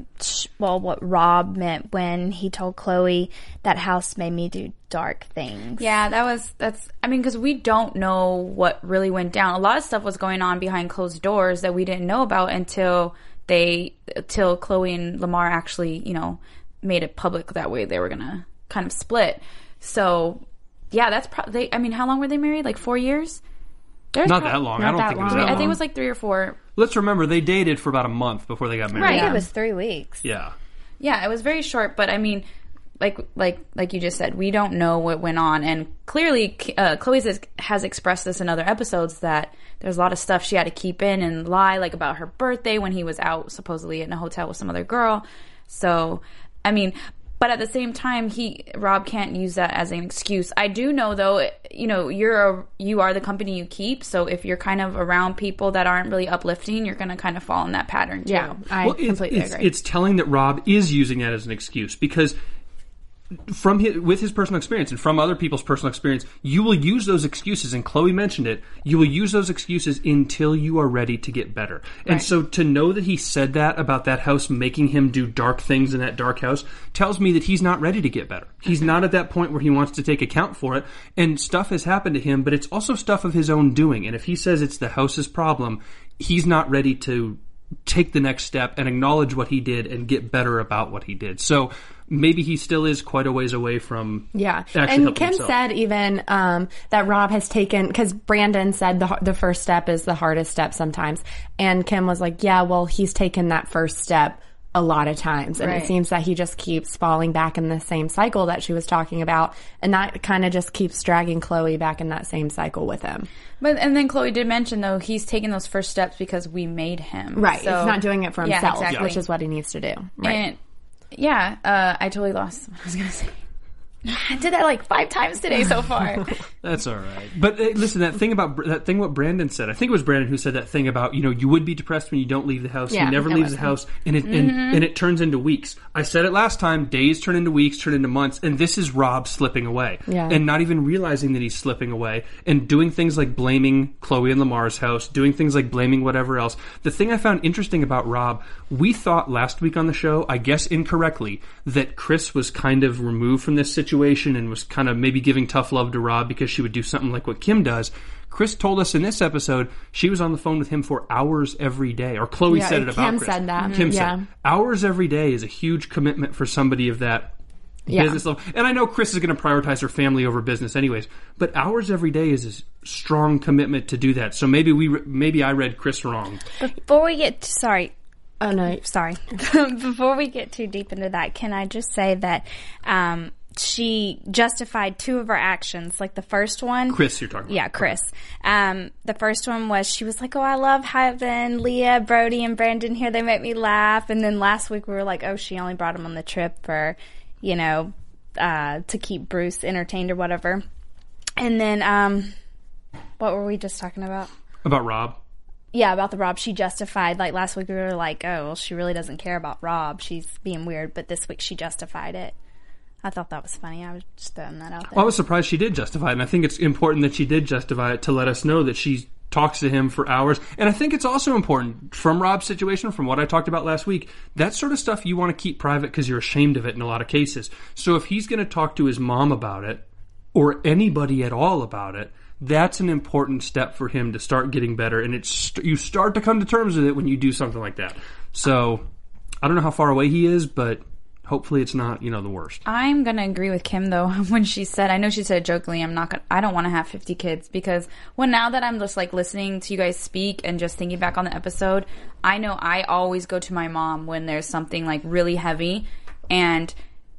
I: Rob meant when he told Khloe that house made me do dark things.
J: Yeah, because we don't know what really went down. A lot of stuff was going on behind closed doors that we didn't know about until Khloe and Lamar actually, you know, made it public that way they were gonna kind of split. So yeah, that's probably. I mean, how long were they married? Like 4 years?
G: Not that long. I don't think it was that long.
J: I think it was like 3 or 4.
G: Let's remember, they dated for about a month before they got married.
I: Right, it was 3 weeks.
G: Yeah.
J: Yeah, it was very short, but I mean, like you just said, we don't know what went on, and clearly, Khloe has expressed this in other episodes that there's a lot of stuff she had to keep in and lie, like about her birthday when he was out supposedly in a hotel with some other girl. So, I mean, but at the same time, Rob can't use that as an excuse. I do know, though, you know, you are the company you keep. So if you're kind of around people that aren't really uplifting, you're going to kind of fall in that pattern too.
H: Yeah, I completely agree.
G: It's telling that Rob is using that as an excuse, because with his personal experience and from other people's personal experience, you will use those excuses, and Khloe mentioned it, you will use those excuses until you are ready to get better. And so to know that he said that about that house making him do dark things in that dark house tells me that he's not ready to get better. He's not at that point where he wants to take account for it, and stuff has happened to him, but it's also stuff of his own doing. And if he says it's the house's problem, he's not ready to take the next step and acknowledge what he did and get better about what he did. So maybe he still is quite a ways away from
H: and Kim
G: himself.
H: said even that Rob has taken, because Brandon said the first step is the hardest step sometimes, and Kim was like, yeah, well, he's taken that first step a lot of times, and it seems that he just keeps falling back in the same cycle that she was talking about, and that kind of just keeps dragging Khloe back in that same cycle with him.
J: And then Khloe did mention, though, he's taking those first steps because we made him.
H: Right.
J: So,
H: he's not doing it for himself,
J: exactly.
H: which is what he needs to do. Right.
J: And, I totally lost what I was going to say. I did that like 5 times today so far.
G: That's all right. But listen, that thing what Brandon said, I think it was Brandon who said that thing about, you know, you would be depressed when you don't leave the house. He never leaves the house, and it turns into weeks. I said it last time, days turn into weeks, turn into months, and this is Rob slipping away.
H: Yeah.
G: And not even realizing that he's slipping away, and doing things like blaming Khloe and Lamar's house, doing things like blaming whatever else. The thing I found interesting about Rob, we thought last week on the show, I guess incorrectly, that Chris was kind of removed from this situation and was kind of maybe giving tough love to Rob because she would do something like what Kim does. Chris told us in this episode she was on the phone with him for hours every day. Or Khloe said it about
H: Kim
G: Chris.
H: said that.
G: Kim said hours every day is a huge commitment for somebody of that business level. And I know Chris is going to prioritize her family over business anyways, but hours every day is strong commitment to do that. So maybe I read Chris wrong.
I: Before we get sorry.
H: Oh no,
I: sorry. Before we get too deep into that, can I just say that she justified two of her actions. Like the first one,
G: Chris, you're talking about.
I: Yeah, Chris. The first one was she was like, "Oh, I love having Leah, Brody, and Brandon here. They make me laugh." And then last week we were like, "Oh, she only brought them on the trip for, to keep Bruce entertained or whatever." And then, what were we just talking about?
G: About Rob.
I: Yeah, about the Rob. She justified, like last week we were like, "Oh, well, she really doesn't care about Rob. She's being weird." But this week she justified it. I thought that was funny. I was just throwing that out there.
G: I was surprised she did justify it, and I think it's important that she did justify it to let us know that she talks to him for hours. And I think it's also important, from Rob's situation, from what I talked about last week, that sort of stuff you want to keep private because you're ashamed of it in a lot of cases. So if he's going to talk to his mom about it, or anybody at all about it, that's an important step for him to start getting better. And you start to come to terms with it when you do something like that. So I don't know how far away he is, but hopefully it's not, the worst.
J: I'm going to agree with Kim, though, when she said, I know she said jokingly, I don't want to have 50 kids, because now that I'm just like listening to you guys speak and just thinking back on the episode, I know I always go to my mom when there's something like really heavy, and,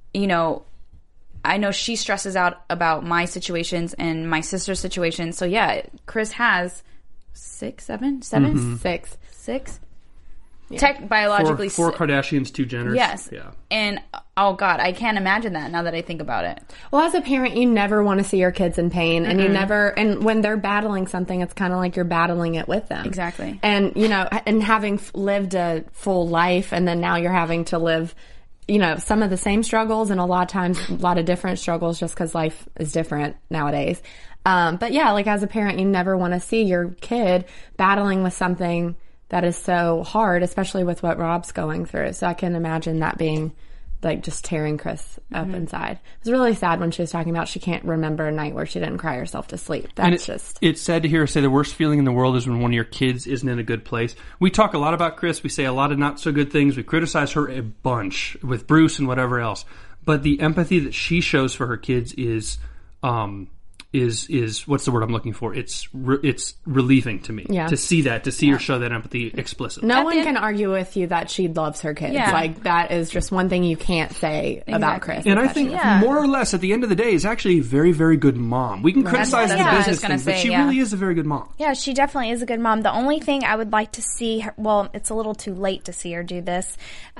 J: I know she stresses out about my situations and my sister's situations. So yeah, Chris has 6, 7?
G: Mm-hmm.
H: 6.
J: Yeah. Biologically,
G: four Kardashians, 2 Jenners.
J: Yes.
G: Yeah.
J: And oh god, I can't imagine that now that I think about it.
H: Well, as a parent, you never want to see your kids in pain, and and when they're battling something, it's kind of like you're battling it with them.
J: Exactly.
H: And and having lived a full life, and then now you're having to live, some of the same struggles, and a lot of times a lot of different struggles, just because life is different nowadays. But yeah, like as a parent, you never want to see your kid battling with something that is so hard, especially with what Rob's going through. So I can imagine that being like just tearing Chris up inside. It was really sad when she was talking about she can't remember a night where she didn't cry herself to sleep. It's
G: sad to hear her say the worst feeling in the world is when one of your kids isn't in a good place. We talk a lot about Chris. We say a lot of not so good things. We criticize her a bunch with Bruce and whatever else. But the empathy that she shows for her kids is what's the word I'm looking for? It's relieving to me to see her show that empathy explicitly.
H: No one can argue with you that she loves her kids.
J: Yeah.
H: Like that is just one thing you can't say about Chris.
G: And I think more or less at the end of the day is actually a very, very good mom. We can criticize the business thing, but she really is a very good mom.
I: Yeah, she definitely is a good mom. The only thing I would like to see her, well, it's a little too late to see her do this.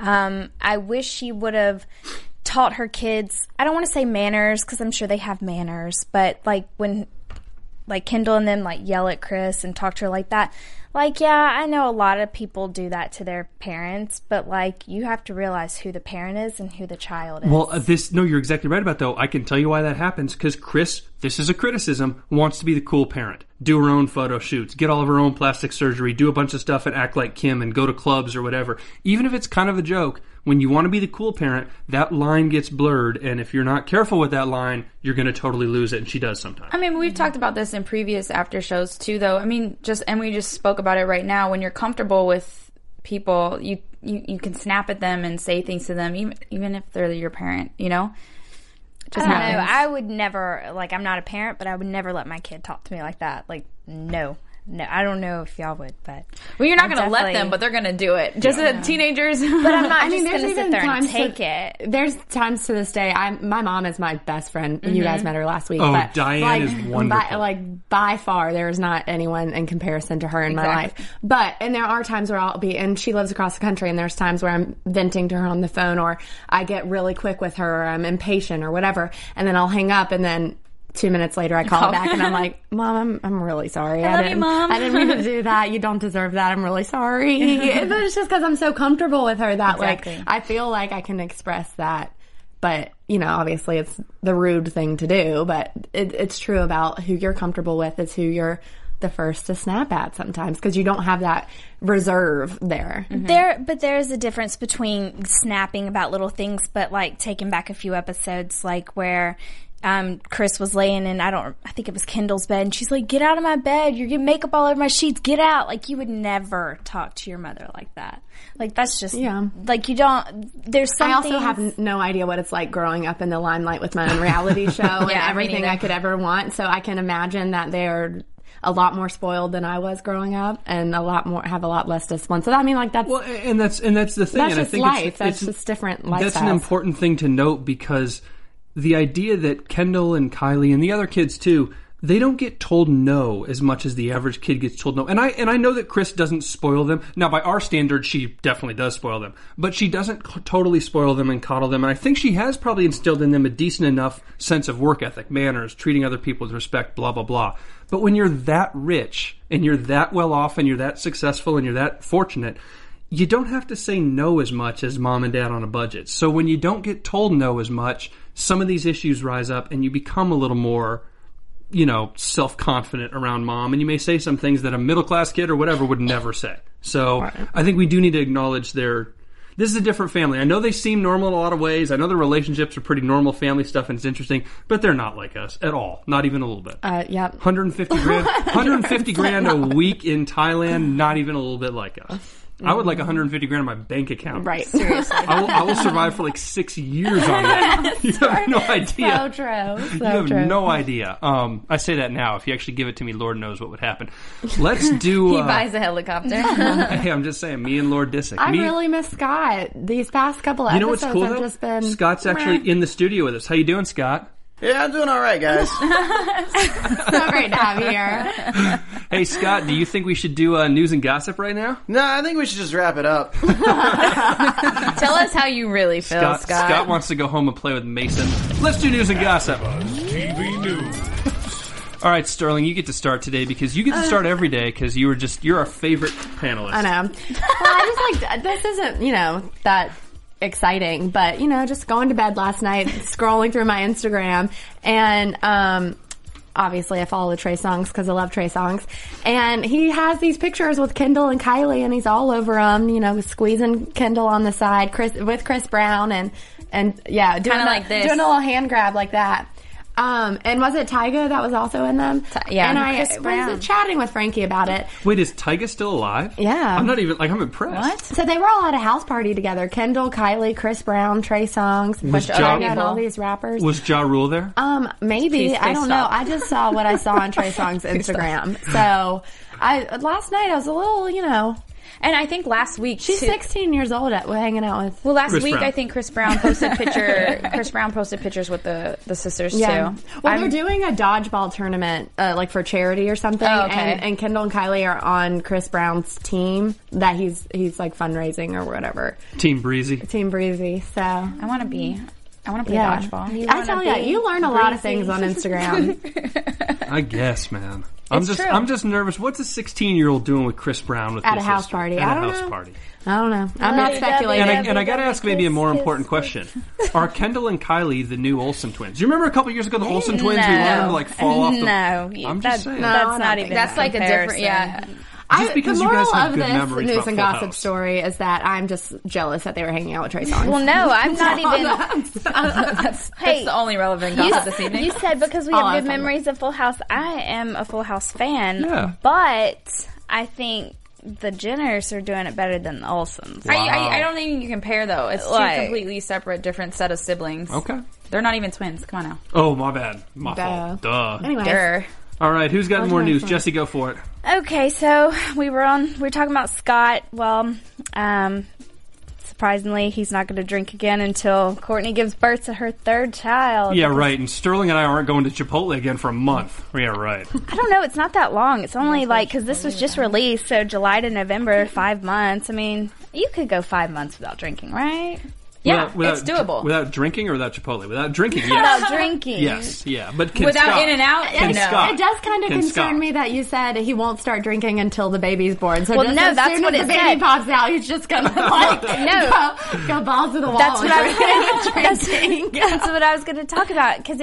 I: I wish she would have taught her kids, I don't want to say manners, because I'm sure they have manners, but like when like Kendall and them like yell at Chris and talk to her like that, like, yeah, I know a lot of people do that to their parents, but like you have to realize who the parent is and who the child is.
G: Well, you're exactly right about though. I can tell you why that happens, because Chris, this is a criticism, wants to be the cool parent, do her own photo shoots, get all of her own plastic surgery, do a bunch of stuff and act like Kim and go to clubs or whatever. Even if it's kind of a joke, when you want to be the cool parent, that line gets blurred, and if you're not careful with that line, you're going to totally lose it, and she does sometimes.
J: I mean, we've talked about this in previous after shows too, though. I mean, we just spoke about it right now. When you're comfortable with people, you can snap at them and say things to them, even if they're your parent,
I: I don't know. I would never, like, I'm not a parent, but I would never let my kid talk to me like that. Like, no. No, I don't know if y'all would, but...
J: Well, you're not going to let them, but they're going to do it. Just teenagers.
I: But I'm not just going to sit there and take it.
H: There's times to this day, my mom is my best friend. You guys met her last week.
G: Oh,
H: but
G: Diane is wonderful.
H: By far, there is not anyone in comparison to her in my life. And there are times where I'll be, and she lives across the country, and there's times where I'm venting to her on the phone, or I get really quick with her, or I'm impatient, or whatever, and then I'll hang up, and then 2 minutes later, I call her back and I'm like, Mom, I'm really sorry.
J: I love you, Mom.
H: I didn't mean to do that. You don't deserve that. I'm really sorry. But it's just because I'm so comfortable with her that like I feel like I can express that. But, obviously it's the rude thing to do. But it's true about who you're comfortable with. It's who you're the first to snap at sometimes, because you don't have that reserve there.
I: But there's a difference between snapping about little things, but like taking back a few episodes, like where Chris was laying in, I think it was Kendall's bed, and she's like, get out of my bed, you're getting makeup all over my sheets, get out. Like, you would never talk to your mother like that. Like, that's just, like, you don't, there's something.
H: I also have no idea what it's like growing up in the limelight with my own reality show and everything I could ever want, so I can imagine that they're a lot more spoiled than I was growing up, and have a lot less discipline. So I mean, like that's
G: and that's the thing.
H: That's
G: and
H: just
G: I think
H: life. That's just different lifestyles.
G: That's an important thing to note, because the idea that Kendall and Kylie and the other kids too, they don't get told no as much as the average kid gets told no. And I know that Chris doesn't spoil them. Now, by our standards, she definitely does spoil them. But she doesn't totally spoil them and coddle them. And I think she has probably instilled in them a decent enough sense of work ethic, manners, treating other people with respect, blah, blah, blah. But when you're that rich and you're that well off and you're that successful and you're that fortunate, you don't have to say no as much as mom and dad on a budget. So when you don't get told no as much, some of these issues rise up and you become a little more, self-confident around mom, and you may say some things that a middle-class kid or whatever would never say. So right. I think we do need to acknowledge this is a different family. I know they seem normal in a lot of ways. I know their relationships are pretty normal family stuff, and it's interesting, but they're not like us at all. Not even a little bit.
H: Yep.
G: 150 grand, 150 grand a week in Thailand, not even a little bit like us. I would like 150 grand in my bank account.
H: Right, seriously.
G: I will survive for like 6 years on that. You have no idea.
H: So true.
G: You have no idea. I say that now. If you actually give it to me, Lord knows what would happen. Let's do...
J: He buys a helicopter.
G: Hey, I'm just saying, me and Lord Disick.
H: I really miss Scott. These past couple episodes,
G: you know what's cool,
H: have just been...
G: Scott's actually in the studio with us. How you doing, Scott?
K: Yeah, I'm doing all right, guys.
H: So great to have you here.
G: Hey, Scott, do you think we should do news and gossip right now?
K: No, I think we should just wrap it up.
J: Tell us how you really feel, Scott.
G: Scott wants to go home and play with Mason. Let's do news and gossip.
D: TV News.
G: All right, Sterling, you get to start today because you get to start every day because you're our favorite panelist.
H: I know. Well, I just like, this isn't, that exciting, but just going to bed last night, scrolling through my Instagram, and obviously I follow Trey Songz because I love Trey Songz, and he has these pictures with Kendall and Kylie, and he's all over them, squeezing Kendall on the side, with Chris Brown, and yeah, doing
J: like this,
H: doing a little hand grab like that. And was it Tyga that was also in them?
J: Yeah.
H: And I was chatting with Frankie about it.
G: Wait, is Tyga still alive?
H: Yeah.
G: I'm not even, I'm impressed.
J: What?
H: So they were all at a house party together. Kendall, Kylie, Chris Brown, Trey Songz, Tyga, and all these rappers.
G: Was Ja Rule there?
H: Maybe.
J: Please
H: I don't
J: stop.
H: know. I just saw what I saw on Trey Songz's Instagram. So last night I was a little,
J: And I think last week
H: she's 16 years old hanging out with.
J: Well, last
G: Chris
J: week
G: Brown.
J: I think Chris Brown posted pictures with the sisters too.
H: Well, they're doing a dodgeball tournament, like for charity or something.
J: Oh, okay.
H: And Kendall and Kylie are on Chris Brown's team that he's like fundraising or whatever.
G: Team Breezy.
H: Team Breezy. So
J: I want to play dodgeball.
H: I tell you, you learn a lot of things on Instagram.
G: I guess, man.
J: It's true.
G: I'm just nervous. What's a 16-year-old doing with Chris Brown with
H: At
G: his
H: a house
G: sister?
H: party.
G: At
H: I
G: a
H: don't
G: house
H: know.
G: party.
H: I don't know. I'm not speculating.
G: And I got to ask maybe a more important question. Are Kendall and Kylie the new Olsen twins? Do you remember a couple years ago the Olsen twins? We wanted them to fall off the...
J: No.
G: I'm just saying.
J: That's not even
H: That's
J: like a different... Yeah.
G: Just because
H: the
G: you guys
H: moral
G: have
H: of
G: good
H: this
G: memories
H: news
G: about
H: and
G: Full
H: gossip
G: House.
H: story is that I'm just jealous that they were hanging out with Trey Songz.
I: Well, no, I'm not even.
J: That's the only relevant gossip this evening.
I: You said because we have good memories of Full House. I am a Full House fan, but I think the Jenners are doing it better than the Olsens.
J: Wow. I don't think you can compare, though. It's two completely separate, different set of siblings.
G: Okay.
J: They're not even twins. Come on now.
G: Oh, my bad. My fault. Duh.
H: Anyway.
G: All right, who's got more news? Jesse, go for it.
I: Okay, so we were talking about Scott. Well, surprisingly, he's not going to drink again until Courtney gives birth to her third child.
G: Yeah, right. And Sterling and I aren't going to Chipotle again for a month. Yeah, right.
I: I don't know. It's not that long. It's only because this was just released, so July to November, 5 months. I mean, you could go 5 months without drinking, right?
J: Yeah, it's doable.
G: Without drinking or without Chipotle? Without drinking, yes.
I: Without drinking.
G: Yes, yeah. But can
J: without
G: Scott,
J: In-N-Out?
G: Can Scott?
H: It does kind of
G: Can
H: concern
G: Scott?
H: me that you said he won't start drinking until the baby's born. So
I: Well,
H: just
I: no,
H: as
I: that's
H: soon
I: what
H: as
I: it
H: the baby
I: said.
H: pops out, he's just gonna go balls to the wall.
I: That's what I was
H: drinking.
I: That's what I was going to talk about because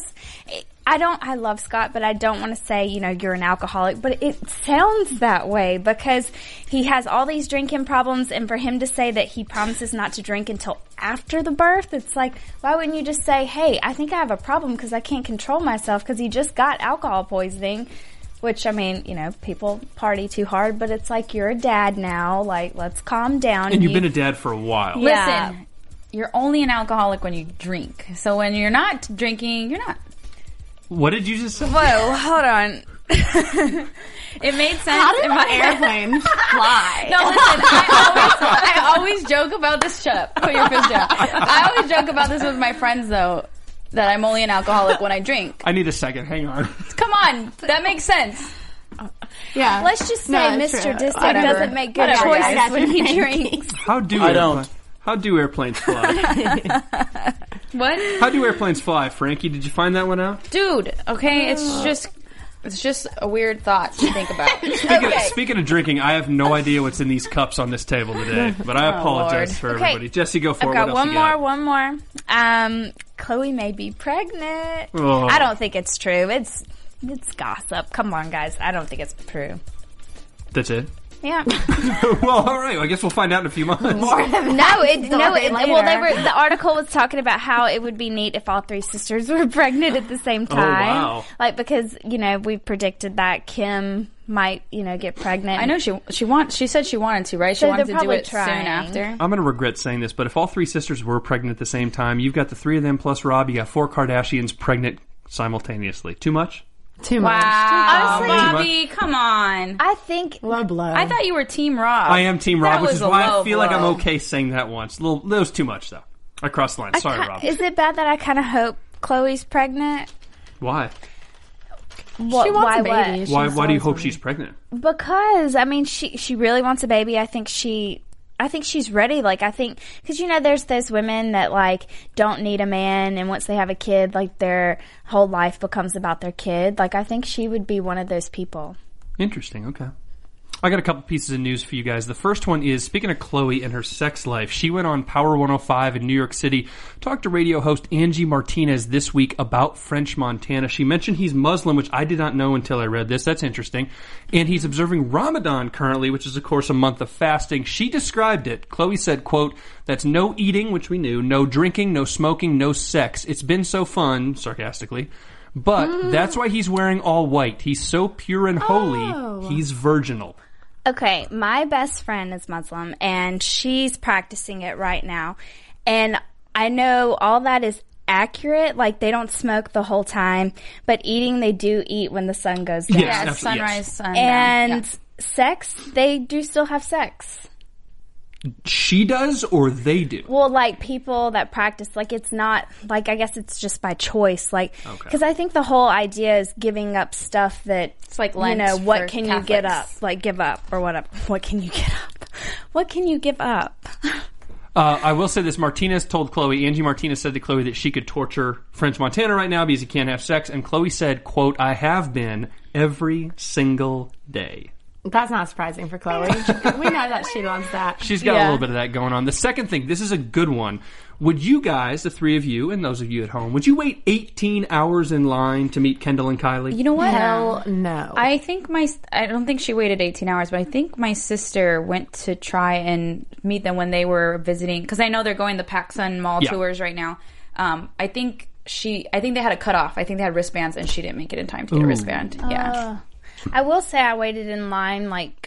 I: I love Scott, but I don't want to say, you're an alcoholic, but it sounds that way because he has all these drinking problems, and for him to say that he promises not to drink until after the birth, it's like, why wouldn't you just say, hey, I think I have a problem because I can't control myself because he just got alcohol poisoning, which, people party too hard, but it's like, you're a dad now, like, let's calm down.
G: And you've been a dad for a while.
I: Yeah.
J: Listen, you're only an alcoholic when you drink. So when you're not drinking, you're not.
G: What did you just say?
I: Whoa, hold on.
J: It made sense.
H: How did
J: in my
H: airplanes fly?
J: No, listen. I always joke about this. Shut up. Put your fist down. I always joke about this with my friends, though, that I'm only an alcoholic when I drink.
G: I need a second. Hang on.
J: Come on. That makes sense.
H: Yeah.
I: Let's just say Mr. Disick doesn't make good
J: Whatever,
I: choices
J: guys.
I: when he drinks.
G: How do airplanes fly?
J: What?
G: How do airplanes fly, Frankie? Did you find that one out?
J: Dude, okay, it's just a weird thought to think about.
G: Speaking of drinking, I have no idea what's in these cups on this table today, but I apologize for everybody. Jesse, go for it.
I: I've
G: What
I: got
G: else you got?
I: one more. Chloe may be pregnant.
G: Oh.
I: I don't think it's true. It's gossip. Come on, guys. I don't think it's true.
G: That's it?
I: Yeah.
G: Well, all right. I guess we'll find out in a few months.
I: The article was talking about how it would be neat if all three sisters were pregnant at the same time.
G: Oh, wow.
I: Like, because, we predicted that Kim might, get pregnant.
J: I know she said she wanted to, right? She
I: So
J: wanted
I: they're
J: to do
I: probably
J: it
I: trying.
J: soon after.
G: I'm going to regret saying this, but if all three sisters were pregnant at the same time, you've got the three of them plus Rob, you got 4 Kardashians pregnant simultaneously. Too much?
H: Too much.
J: Wow,
I: Honestly,
J: Bobby, come on.
I: I think
H: low blow.
J: I thought you were Team Rob.
G: I am Team Rob,
J: That
G: which
J: was
G: is
J: a
G: why I
J: low
G: feel like I'm
J: blow.
G: okay saying that once. That was too much, though. I crossed the line. Sorry, Rob.
I: Is it bad that I kind of hope Chloe's pregnant?
G: Why?
H: She wants
I: why
H: a baby.
I: what?
G: Why do you hope she's pregnant?
I: Because she really wants a baby. I think she's ready. Because there's those women that don't need a man, and once they have a kid, their whole life becomes about their kid. I think she would be one of those people.
G: Interesting. Okay. I got a couple pieces of news for you guys. The first one is, speaking of Chloe and her sex life, she went on Power 105 in New York City, talked to radio host Angie Martinez this week about French Montana. She mentioned he's Muslim, which I did not know until I read this. That's interesting. And he's observing Ramadan currently, which is, of course, a month of fasting. She described it. Chloe said, quote, "That's no eating," which we knew, "no drinking, no smoking, no sex. It's been so fun," sarcastically. But that's why he's wearing all white. He's so pure and holy, he's virginal.
I: Okay, my best friend is Muslim, and she's practicing it right now. And I know all that is accurate. They don't smoke the whole time, but eating, they do eat when the sun goes down.
J: Yeah, sunrise, sundown.
I: And sex, they do still have sex.
G: She does, or they do?
I: Well, people that practice, it's not, I guess it's just by choice. Because I think the whole idea is giving up stuff that,
J: it's like Lent
I: what
J: for
I: can
J: Catholics.
I: you get up? Give up, or whatever. What can you get up? What can you give up?
G: I will say this. Martinez told Chloe, Angie Martinez said to Chloe that she could torture French Montana right now because he can't have sex. And Chloe said, quote, "I have been every single day."
H: That's not surprising for Chloe. We know that she loves that.
G: She's got a little bit of that going on. The second thing, this is a good one. Would you guys, the three of you and those of you at home, would you wait 18 hours in line to meet Kendall and Kylie?
J: You know what?
H: Hell no.
J: I don't think she waited 18 hours, but I think my sister went to try and meet them when they were visiting, because I know they're going the PacSun Mall tours right now. I think they had a cutoff. I think they had wristbands, and she didn't make it in time to get a wristband. Yeah.
I: I will say I waited in line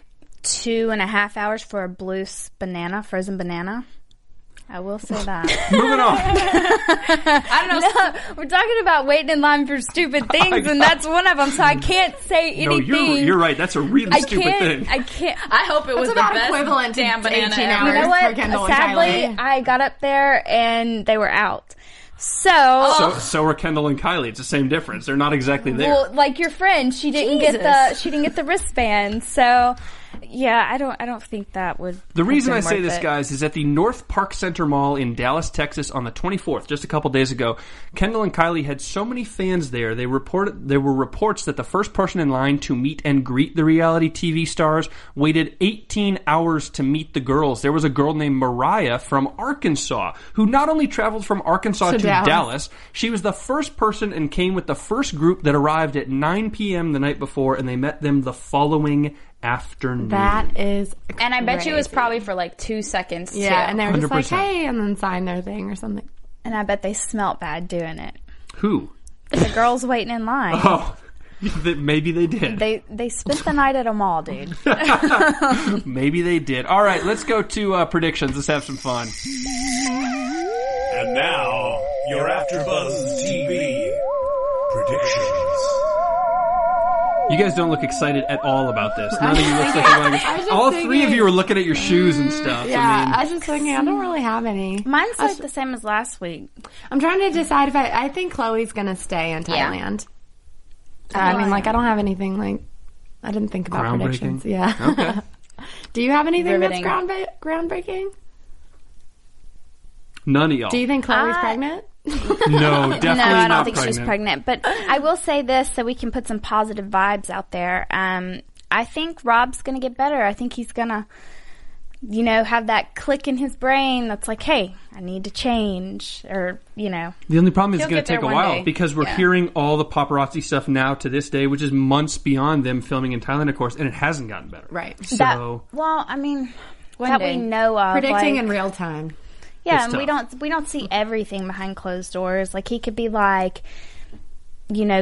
I: 2.5 hours for a blue frozen banana. I will say that.
G: Moving on.
J: I don't know.
I: No, we're talking about waiting in line for stupid things, and that's one of them. So I can't say anything.
G: No, you're right. That's a really stupid thing.
I: I can't.
J: I hope it was
H: That's
J: the best
H: equivalent to
J: damn banana
H: 18
J: ever.
H: hours.
I: You know
H: For
I: what?
H: Kendall and
I: Sadly,
H: Kylie.
I: I got up there and they were out. So
G: are Kendall and Kylie. It's the same difference. They're not exactly there.
I: well, your friend, she didn't get the wristband. So yeah, I don't think that would.
G: The reason I
I: have been
G: say
I: worth
G: this,
I: it.
G: guys, is at the North Park Center Mall in Dallas, Texas, on the 24th, just a couple days ago, Kendall and Kylie had so many fans there. There were reports that the first person in line to meet and greet the reality TV stars waited 18 hours to meet the girls. There was a girl named Mariah from Arkansas who not only traveled from Arkansas to Dallas, she was the first person and came with the first group that arrived at 9 p.m. the night before, and they met them the following afternoon.
H: That is crazy.
J: And I bet you it was probably for 2 seconds.
H: Yeah,
J: too.
H: and they were just
G: 100%.
H: hey, and then sign their thing or something.
I: And I bet they smelt bad doing it.
G: Who?
I: The girls waiting in line.
G: Oh, maybe they did.
I: They spent the night at a mall, dude.
G: Maybe they did. All right, let's go to predictions. Let's have some fun.
D: And now, your AfterBuzz TV predictions.
G: You guys don't look excited at all about this. None of you looks like you want to. All three of you are looking at your shoes and stuff.
H: Yeah, I was just thinking, I don't really have any.
I: Mine's like the same as last week.
H: I'm trying to decide if I think Chloe's going to stay in Thailand. I mean, like, I don't have anything, like, I didn't think about predictions. Yeah.
G: Okay.
H: Do you have anything
J: Riveting.
H: that's groundbreaking?
G: None of y'all.
H: Do you think Chloe's pregnant?
G: No, definitely
I: No, I don't
G: not
I: think
G: pregnant.
I: she's pregnant. But I will say this so we can put some positive vibes out there. I think Rob's going to get better. I think he's going to, you know, have that click in his brain that's like, hey, I need to change, or, you know.
G: The only problem is it's
J: He'll
G: going to
J: get
G: take a
J: there one
G: while
J: day.
G: because we're hearing all the paparazzi stuff now to this day, which is months beyond them filming in Thailand, of course, and it hasn't gotten better.
H: Right.
G: So,
I: Well, I mean,
J: One
I: that
J: day.
I: we know of.
H: Predicting
I: like,
H: in real time.
I: Yeah,
G: It's
I: and
G: tough.
I: we don't see everything behind closed doors. Like, he could be like, you know,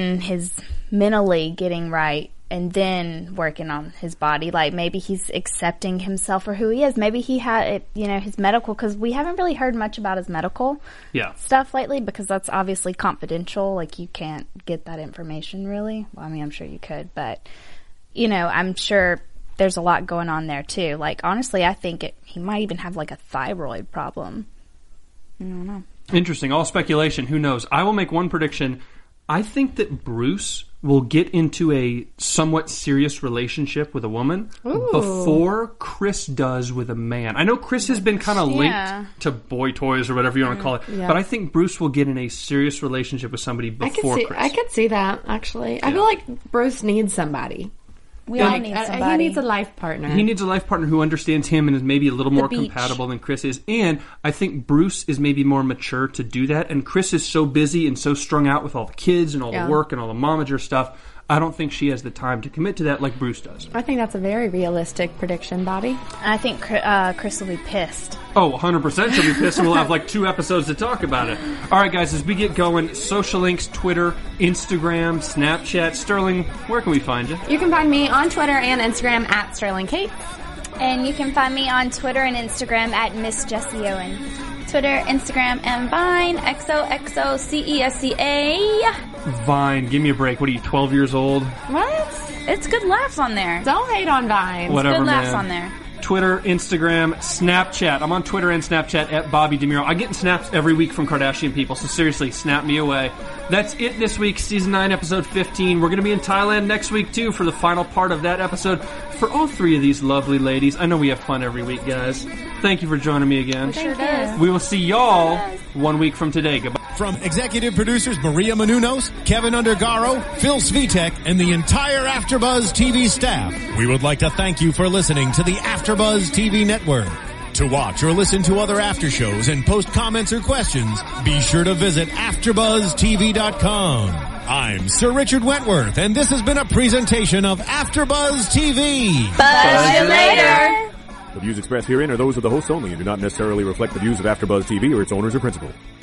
I: mentally getting right and then working on his body. Like, maybe he's accepting himself for who he is. Maybe he had, you know, his medical, because we haven't really heard much about his medical stuff lately, because that's obviously confidential. Like, you can't get that information really. Well, I mean, I'm sure you could, but, you know, I'm sure there's a lot going on there too. Like, honestly, I think he might even have like a thyroid problem. I don't know.
G: interesting. All speculation. Who knows? I will make one prediction. I think that Bruce will get into a somewhat serious relationship with a woman before Chris does with a man. I know Chris has been kind of linked to boy toys or whatever you want to call it, but I think Bruce will get in a serious relationship with somebody before Chris.
H: I could see that, actually. I feel like Bruce needs somebody.
I: We all need somebody.
H: He needs a life partner.
G: He needs a life partner who understands him and is maybe a little more compatible than Chris is. And I think Bruce is maybe more mature to do that. And Chris is so busy and so strung out with all the kids and all the work and all the momager stuff. I don't think she has the time to commit to that like Bruce does.
H: I think that's a very realistic prediction, Bobby.
I: I think Chris will be pissed.
G: Oh, 100% she'll be pissed, and we'll have like 2 episodes to talk about it. All right, guys, as we get going, social links, Twitter, Instagram, Snapchat. Sterling, where can we find you?
H: You can find me on Twitter and Instagram at Sterling Kate.
I: And you can find me on Twitter and Instagram at Miss Jessie Owen.
J: Twitter, Instagram, and Vine, XOXOCESCA.
G: Vine, give me a break. What are you, 12 years old?
J: What? It's good laughs on there.
H: Don't hate on Vine.
G: Whatever,
J: Good laughs
G: man.
J: on there.
G: Twitter, Instagram, Snapchat. I'm on Twitter and Snapchat at Bobby DeMuro. I get snaps every week from Kardashian people, so seriously, snap me away. That's it this week, Season 9, Episode 15. We're going to be in Thailand next week, too, for the final part of that episode. For all 3 of these lovely ladies, I know we have fun every week, guys. Thank you for joining me again.
J: Sure does.
G: We will see y'all 1 week from today. Goodbye.
F: From executive producers Maria Menounos, Kevin Undergaro, Phil Svitek, and the entire AfterBuzz TV staff, we would like to thank you for listening to the AfterBuzz TV network. To watch or listen to other after shows and post comments or questions, be sure to visit AfterBuzzTV.com. I'm Sir Richard Wentworth, and this has been a presentation of AfterBuzz TV.
J: Buzz you later.
L: The views expressed herein are those of the hosts only and do not necessarily reflect the views of AfterBuzz TV or its owners or principals.